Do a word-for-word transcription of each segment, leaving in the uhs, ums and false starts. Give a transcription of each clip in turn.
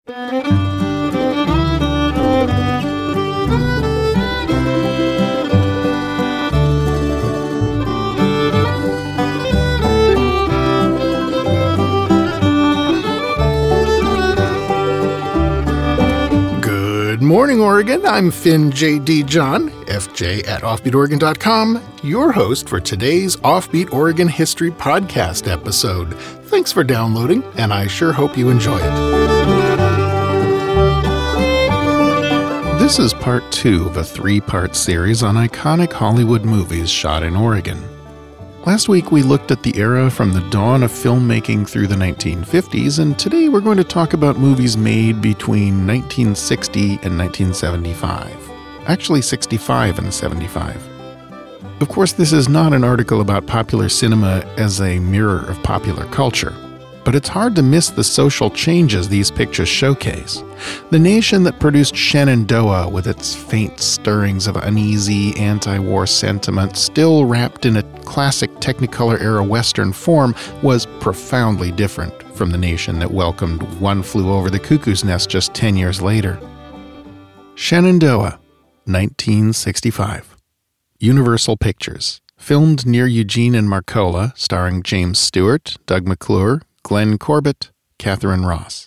Good morning, Oregon. I'm Finn J D. John, F J at offbeat oregon dot com, your host for today's Offbeat Oregon History Podcast episode. Thanks for downloading, and I sure hope you enjoy it. This is part two of a three-part series on iconic Hollywood movies shot in Oregon. Last week we looked at the era from the dawn of filmmaking through the nineteen fifties, and today we're going to talk about movies made between nineteen sixty and nineteen seventy-five. Actually, sixty-five and seventy-five. Of course, this is not an article about popular cinema as a mirror of popular culture, but it's hard to miss the social changes these pictures showcase. The nation that produced Shenandoah, with its faint stirrings of uneasy anti-war sentiment still wrapped in a classic Technicolor-era Western form, was profoundly different from the nation that welcomed One Flew Over the Cuckoo's Nest just ten years later. Shenandoah, nineteen sixty-five. Universal Pictures. Filmed near Eugene and Marcola, starring James Stewart, Doug McClure, Glenn Corbett, Catherine Ross.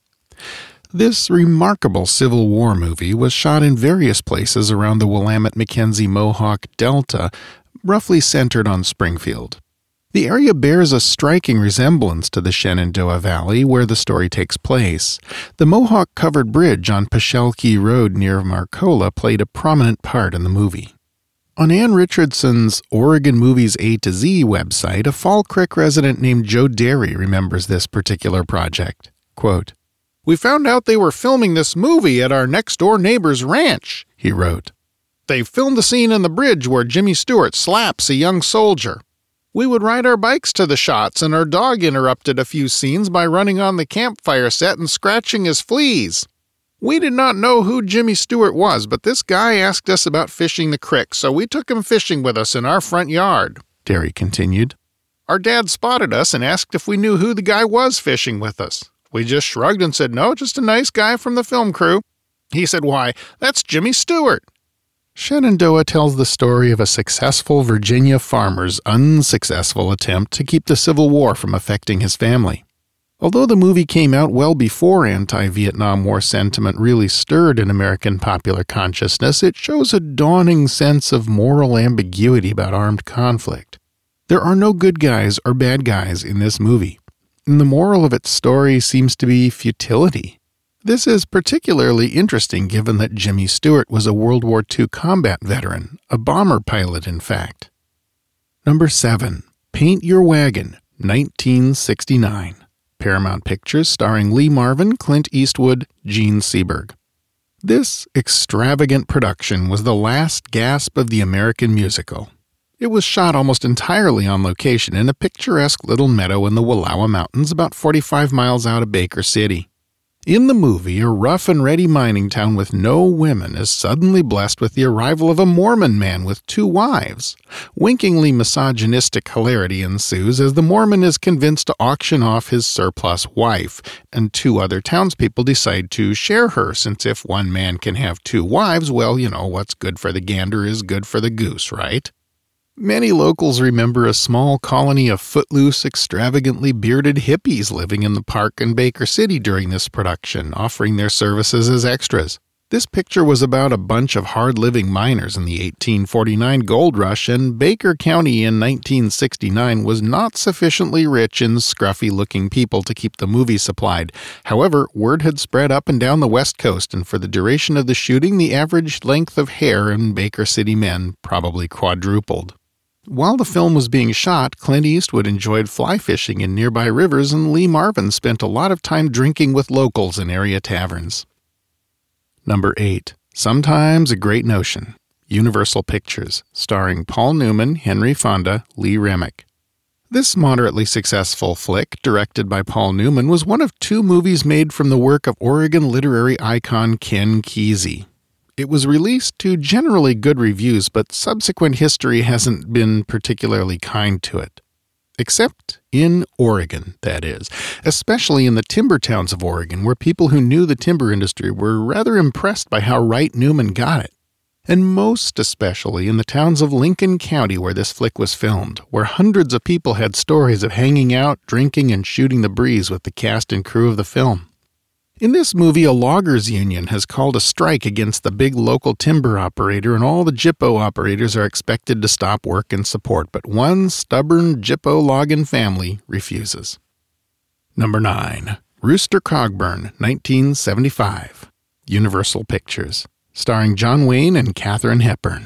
This remarkable Civil War movie was shot in various places around the Willamette-Mackenzie-Mohawk Delta, roughly centered on Springfield. The area bears a striking resemblance to the Shenandoah Valley, where the story takes place. The Mohawk-covered bridge on Peshelkey Road near Marcola played a prominent part in the movie. On Ann Richardson's Oregon Movies A to Z website, a Fall Creek resident named Joe Derry remembers this particular project. Quote, "We found out they were filming this movie at our next-door neighbor's ranch," he wrote. "They filmed a scene in the bridge where Jimmy Stewart slaps a young soldier. We would ride our bikes to the shots, and our dog interrupted a few scenes by running on the campfire set and scratching his fleas. We did not know who Jimmy Stewart was, but this guy asked us about fishing the creek, so we took him fishing with us in our front yard," Derry continued. "Our dad spotted us and asked if we knew who the guy was fishing with us. We just shrugged and said, 'No, just a nice guy from the film crew.' He said, 'Why, that's Jimmy Stewart.'" Shenandoah tells the story of a successful Virginia farmer's unsuccessful attempt to keep the Civil War from affecting his family. Although the movie came out well before anti-Vietnam War sentiment really stirred in American popular consciousness, it shows a dawning sense of moral ambiguity about armed conflict. There are no good guys or bad guys in this movie, and the moral of its story seems to be futility. This is particularly interesting given that Jimmy Stewart was a World War Two combat veteran, a bomber pilot in fact. Number seven. Paint Your Wagon, nineteen sixty-nine. Paramount Pictures, starring Lee Marvin, Clint Eastwood, Gene Seberg. This extravagant production was the last gasp of the American musical. It was shot almost entirely on location in a picturesque little meadow in the Wallowa Mountains about forty-five miles out of Baker City. In the movie, a rough and ready mining town with no women is suddenly blessed with the arrival of a Mormon man with two wives. Winkingly misogynistic hilarity ensues as the Mormon is convinced to auction off his surplus wife, and two other townspeople decide to share her, since if one man can have two wives, well, you know, what's good for the gander is good for the goose, right? Many locals remember a small colony of footloose, extravagantly bearded hippies living in the park in Baker City during this production, offering their services as extras. This picture was about a bunch of hard-living miners in the eighteen forty-nine gold rush, and Baker County in nineteen sixty-nine was not sufficiently rich in scruffy-looking people to keep the movie supplied. However, word had spread up and down the West Coast, and for the duration of the shooting, the average length of hair in Baker City men probably quadrupled. While the film was being shot, Clint Eastwood enjoyed fly fishing in nearby rivers, and Lee Marvin spent a lot of time drinking with locals in area taverns. Number eight. Sometimes a Great Notion. Universal Pictures, starring Paul Newman, Henry Fonda, Lee Remick. This moderately successful flick, directed by Paul Newman, was one of two movies made from the work of Oregon literary icon Ken Kesey. It was released to generally good reviews, but subsequent history hasn't been particularly kind to it. Except In Oregon, that is, especially in the timber towns of Oregon, where people who knew the timber industry were rather impressed by how right Newman got it. And most especially in the towns of Lincoln County where this flick was filmed, where hundreds of people had stories of hanging out, drinking, and shooting the breeze with the cast and crew of the film. In this movie, a loggers union has called a strike against the big local timber operator, and all the Jippo operators are expected to stop work and support, but one stubborn Jippo logging family refuses. Number nine. Rooster Cogburn, nineteen seventy-five. Universal Pictures, starring John Wayne and Katharine Hepburn.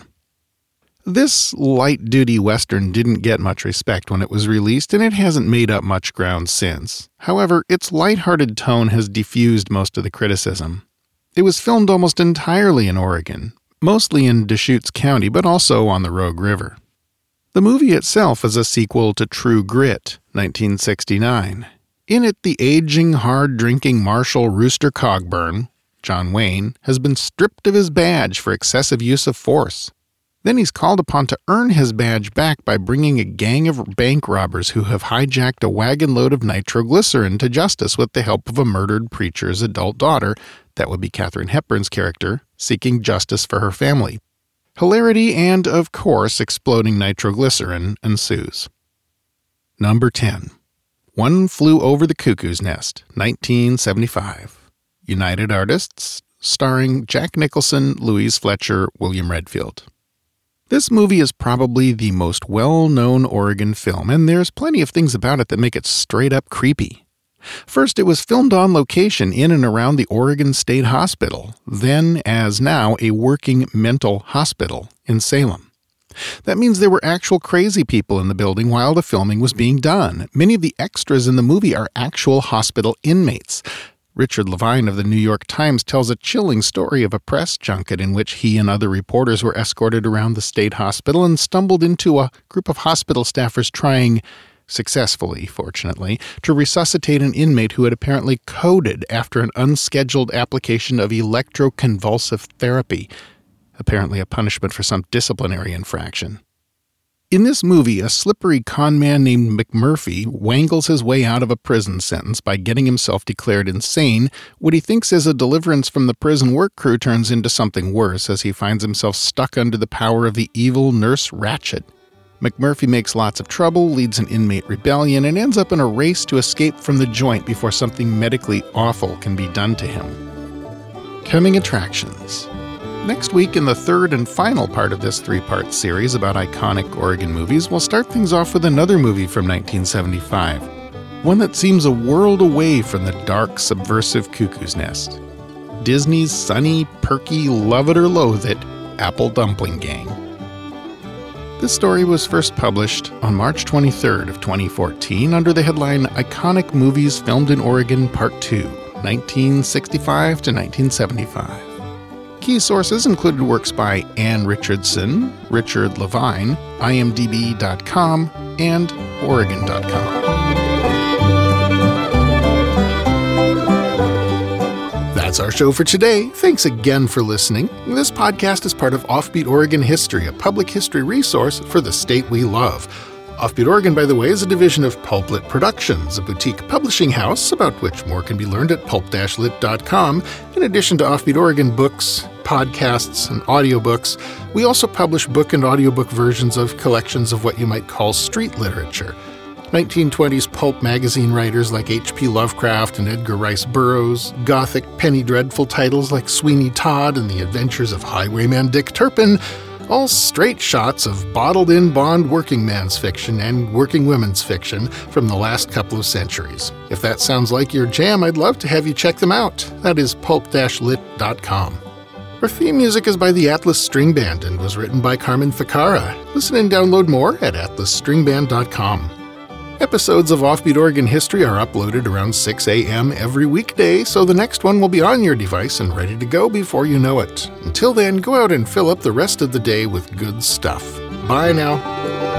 This light-duty Western didn't get much respect when it was released, and it hasn't made up much ground since. However, its light-hearted tone has diffused most of the criticism. It was filmed almost entirely in Oregon, mostly in Deschutes County, but also on the Rogue River. The movie itself is a sequel to True Grit, nineteen sixty-nine. In it, the aging, hard-drinking Marshal Rooster Cogburn, John Wayne, has been stripped of his badge for excessive use of force. Then he's called upon to earn his badge back by bringing a gang of bank robbers who have hijacked a wagon load of nitroglycerin to justice with the help of a murdered preacher's adult daughter, that would be Katharine Hepburn's character, seeking justice for her family. Hilarity and, of course, exploding nitroglycerin ensues. Number ten. One Flew Over the Cuckoo's Nest, nineteen seventy-five. United Artists, starring Jack Nicholson, Louise Fletcher, William Redfield. This movie is probably the most well-known Oregon film, and there's plenty of things about it that make it straight-up creepy. First, it was filmed on location in and around the Oregon State Hospital, then, as now, a working mental hospital in Salem. That means there were actual crazy people in the building while the filming was being done. Many of the extras in the movie are actual hospital inmates. Richard Levine of the New York Times tells a chilling story of a press junket in which he and other reporters were escorted around the state hospital and stumbled into a group of hospital staffers trying, successfully, fortunately, to resuscitate an inmate who had apparently coded after an unscheduled application of electroconvulsive therapy, apparently a punishment for some disciplinary infraction. In this movie, a slippery conman named McMurphy wangles his way out of a prison sentence by getting himself declared insane. What he thinks is a deliverance from the prison work crew turns into something worse as he finds himself stuck under the power of the evil Nurse Ratched. McMurphy makes lots of trouble, leads an inmate rebellion, and ends up in a race to escape from the joint before something medically awful can be done to him. Coming attractions. Next week, in the third and final part of this three-part series about iconic Oregon movies, we'll start things off with another movie from nineteen seventy-five, one that seems a world away from the dark, subversive Cuckoo's Nest. Disney's sunny, perky, love it or loathe it, Apple Dumpling Gang. This story was first published on March twenty-third of twenty fourteen under the headline Iconic Movies Filmed in Oregon Part two, nineteen sixty-five to nineteen seventy-five. Key sources included works by Ann Richardson, Richard Levine, I M D B dot com, and Oregon dot com. That's our show for today. Thanks again for listening. This podcast is part of Offbeat Oregon History, a public history resource for the state we love. Offbeat Oregon, by the way, is a division of Pulplit Productions, a boutique publishing house about which more can be learned at pulp dash lit dot com. In addition to Offbeat Oregon books, podcasts, and audiobooks, we also publish book and audiobook versions of collections of what you might call street literature. nineteen twenties pulp magazine writers like H P Lovecraft and Edgar Rice Burroughs, gothic penny dreadful titles like Sweeney Todd and the Adventures of Highwayman Dick Turpin, all straight shots of bottled-in Bond working man's fiction and working women's fiction from the last couple of centuries. If that sounds like your jam, I'd love to have you check them out. That is pulp dash lit dot com. Our theme music is by the Atlas String Band and was written by Carmen Ficara. Listen and download more at atlas string band dot com. Episodes of Offbeat Oregon History are uploaded around six a.m. every weekday, so the next one will be on your device and ready to go before you know it. Until then, go out and fill up the rest of the day with good stuff. Bye now.